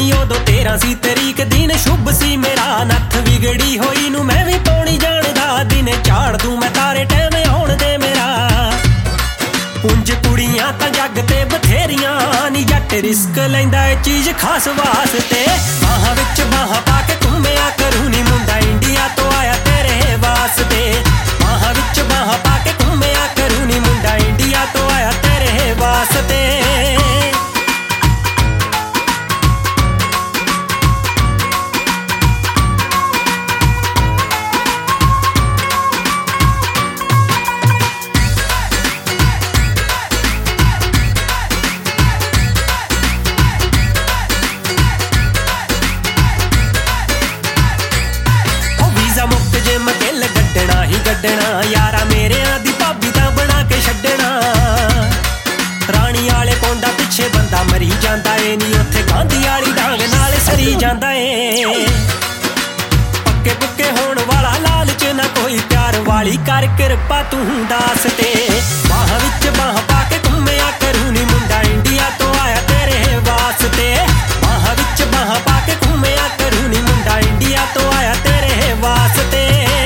ਨੀ ਉਦੋਂ 13 ਸੀ ਤਰੀਕ ਦਿਨ ਸ਼ੁਭ ਸੀ ਮੇਰਾ ਨੱਥ ਵਿਗੜੀ ਹੋਈ ਨੂੰ ਮੈਂ ਵੀ ਪਾਉਣੀ ਜਾਣਦਾ ਦਿਨੇ ਝਾੜ ਦੂੰ ਮੈਂ ਤਾਰੇ ਟਾਈਮ ਆਉਣ ਦੇ ਮੇਰਾ ਉਂਝ ਕੁੜੀਆਂ ਤਾਂ ਜੱਗ ਤੇ ਬਥੇਰੀਆਂ ਨੀ ਜੱਟ ਰਿਸਕ ਲੈਂਦਾ ਏ ਚੀਜ਼ ਖਾਸ ਵਾਸਤੇ ਬਾਹਾਂ ਵਿੱਚ ਬਾਹਾਂ ਪਾ ਕੇ ਘੁੰਮਿਆ ਕਰੂ ਨੀ ਮੁੰਡਾ ਇੰਡੀਆ ਤੋਂ ਆਇਆ ਤੇਰੇ ਵਾਸਤੇ ਬਾਹਾਂ ਵਿੱਚ ਬਾਹਾਂ ਪਾ ਕੇ ਘੁੰਮਿਆ ਕਰੂ ਨੀ ਮੁੰਡਾ ਇੰਡੀਆ ਤੋਂ ਆਇਆ ਤੇਰੇ ਵਾਸਤੇ ਗੱਡਣਾ ਯਾਰਾ ਮੇਰਿਆਂ ਦੀ ਭਾਬੀ ਤਾਂ ਬਣਾ ਕੇ ਛੱਡਣਾ ਰਾਣੀ ਵਾਲੇ ਪੌਂਡਾ ਪਿੱਛੇ ਬੰਦਾ ਮਰੀ ਜਾਂਦਾ ਏ ਨੀ ਉੱਥੇ ਗਾਂਧੀ ਵਾਲੀ ਡਾਂਗ ਨਾਲ ਸਰੀ ਜਾਂਦਾ ਏ ਪੱਕੇ ਪੁੱਕੇ ਹੋਣ ਵਾਲਾ ਲਾਲਚ ਨਾ ਕੋਈ ਪਿਆਰ ਵਾਲੀ ਕਰ ਕਿਰਪਾ ਤੂੰ ਦਾਸ ਤੇ ਬਾਹਾਂ ਵਿੱਚ ਬਾਹਾਂ ਪਾ ਕੇ ਘੁੰਮਿਆ ਕਰੂ ਨੀ ਮੁੰਡਾ ਇੰਡੀਆ ਤੋਂ ਆਇਆ ਤੇਰੇ ਵਾਸਤੇ ਬਾਹਾਂ ਵਿੱਚ ਬਾਹਾਂ ਪਾ ਕੇ ਘੁੰਮਿਆ ਕਰੂ ਨੀ ਮੁੰਡਾ ਇੰਡੀਆ ਤੋਂ ਆਇਆ ਤੇਰੇ ਵਾਸਤੇ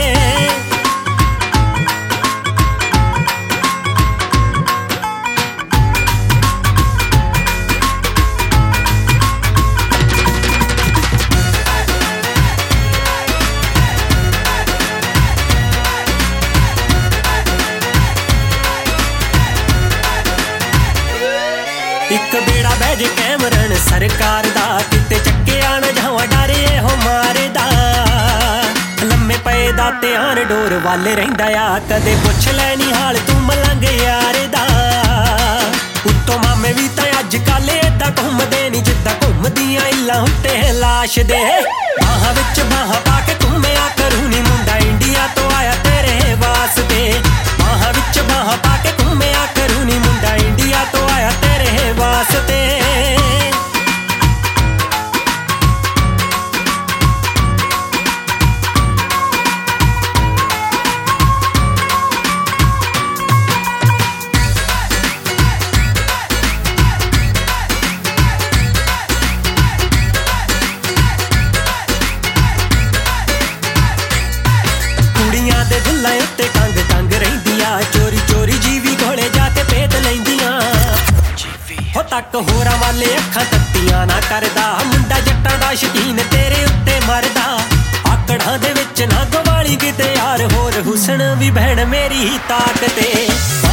ਇੱਕ ਬੇੜਾ ਬਹਿ ਜੇ ਕੈਮਰਨ ਸਰਕਾਰ ਦਾ ਕਿਤੇ ਚੱਕਿਆ ਨਾ ਜਾਵਾਂ ਡਰ ਇਹੋ ਮਾਰਦਾ ਲੰਮੇ ਪਏ ਦਾ ਧਿਆਨ ਡੋਰ ਵੱਲ ਰਹਿੰਦਾ ਆ ਕਦੇ ਪੁੱਛ ਲੈ ਨੀ ਹਾਲ ਤੂੰ ਮਲੰਗ ਯਾਰ ਦਾ ਉੱਤੋਂ ਮਾਮੇ ਵੀ ਤਾਂ ਅੱਜ ਕੱਲ ਏਦਾਂ ਘੁੰਮਦੇ ਨੀ ਜਿੱਦਾਂ ਘੁੰਮਦੀਆਂ ਇੱਲਾਂ ਉੱਤੇ ਲਾਸ਼ ਦੇ ਬਾਹਾਂ ਵਿੱਚ ਬਾਹਾਂ ਪਾ ਕੇ ਘੁੰਮਿਆ ਕਰੂ ਨੀ ਮੁੰਡਾ ਇੰਡੀਆ ਤੋਂ ਆਇਆ ਤੇਰੇ ਵਾਸਤੇ ਬਾਹਾਂ ਵਿੱਚ ਬਾਹਾਂ ਪਾ ਕੇ ਘੁੰਮਿਆ ਕਰੂ ਨੀ ਮੁੰਡਾ ਇੰਡੀਆ ਤੋਂ ਆਇਆ ਤੇਰੇ ਵਾਸਤੇ ਕੁੜੀਆਂ ਦੇ ਦਿਲਾਂ ਉੱਤੇ ਕੰਗ ਕੰਗ ਰਹਿੰਦੀਆਂ ਚੋਰੀ ਚੋਰੀ ਜੀਵੀ ਕੋਲੇ ਜਾ ਕੇ ਭੇਦ ਲੈਂਦੀਆਂ ਹੋ ਤੱਕ ਹੋਰਾਂ ਵਾਲੇ ਅੱਖਾਂ ਤੱਤੀਆਂ ਨਾ ਕਰਦਾ ਮੁੰਡਾ ਜੱਟਾਂ ਦਾ ਸ਼ਕੀਨ ਤੇਰੇ ਉੱਤੇ ਮਰਦਾ ਆਕੜਾਂ ਦੇ ਵਿੱਚ ਨਾ ਗਵਾਲੀ ਕਿਤੇ ਯਾਰ ਹੋਰ ਹੁਸਨ ਵੀ ਭੈਣ ਮੇਰੀ ਤਾਕਤ ਏ